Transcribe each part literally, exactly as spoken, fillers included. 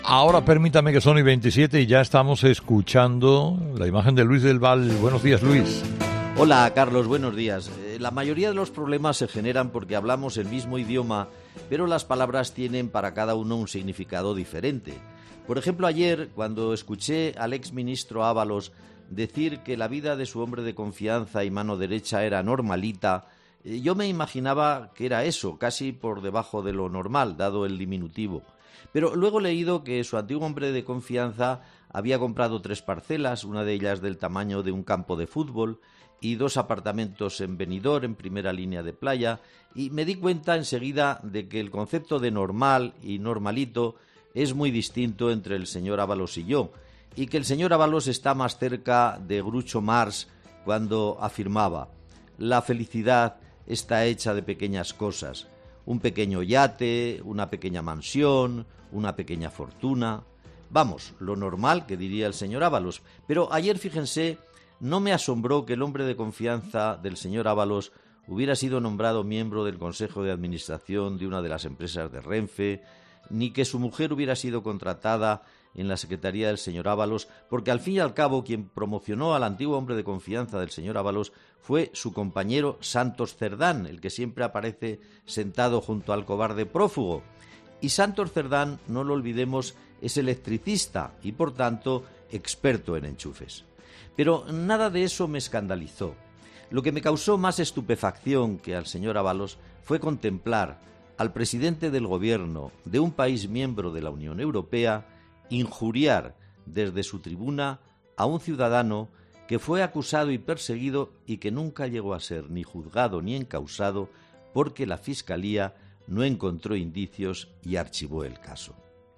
Ahora permítame que son y veintisiete y ya estamos escuchando la imagen de Luis del Val. Buenos días, Luis. Hola, Carlos, buenos días. Eh, la mayoría de los problemas se generan porque hablamos el mismo idioma, pero las palabras tienen para cada uno un significado diferente. Por ejemplo, ayer, cuando escuché al exministro Ábalos decir que la vida de su hombre de confianza y mano derecha era normalita, eh, yo me imaginaba que era eso, casi por debajo de lo normal, dado el diminutivo. Pero luego he leído que su antiguo hombre de confianza había comprado tres parcelas, una de ellas del tamaño de un campo de fútbol, y dos apartamentos en Benidorm, en primera línea de playa, y me di cuenta enseguida de que el concepto de normal y normalito es muy distinto entre el señor Ábalos y yo, y que el señor Ábalos está más cerca de Groucho Marx cuando afirmaba: la felicidad está hecha de pequeñas cosas, un pequeño yate, una pequeña mansión, una pequeña fortuna. Vamos, lo normal que diría el señor Ábalos. Pero ayer, fíjense, no me asombró que el hombre de confianza del señor Ábalos hubiera sido nombrado miembro del Consejo de Administración de una de las empresas de Renfe, ni que su mujer hubiera sido contratada en la secretaría del señor Ábalos, porque al fin y al cabo quien promocionó al antiguo hombre de confianza del señor Ábalos fue su compañero Santos Cerdán, el que siempre aparece sentado junto al cobarde prófugo. Y Santos Cerdán, no lo olvidemos, es electricista y, por tanto, experto en enchufes. Pero nada de eso me escandalizó. Lo que me causó más estupefacción que al señor Ábalos fue contemplar al presidente del gobierno de un país miembro de la Unión Europea injuriar desde su tribuna a un ciudadano que fue acusado y perseguido y que nunca llegó a ser ni juzgado ni encausado porque la Fiscalía no encontró indicios y archivó el caso.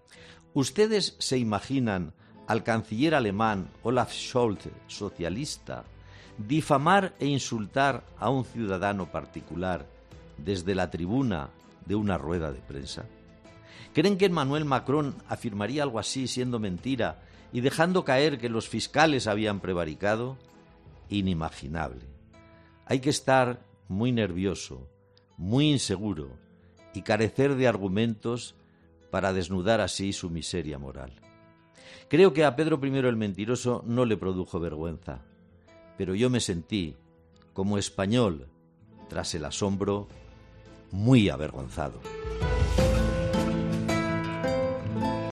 ¿Ustedes se imaginan al canciller alemán Olaf Scholz, socialista, difamar e insultar a un ciudadano particular desde la tribuna de una rueda de prensa? ¿Creen que Emmanuel Macron afirmaría algo así siendo mentira y dejando caer que los fiscales habían prevaricado? Inimaginable. Hay que estar muy nervioso, muy inseguro y carecer de argumentos para desnudar así su miseria moral. Creo que a Pedro primero el Mentiroso no le produjo vergüenza, pero yo me sentí, como español, tras el asombro, muy avergonzado.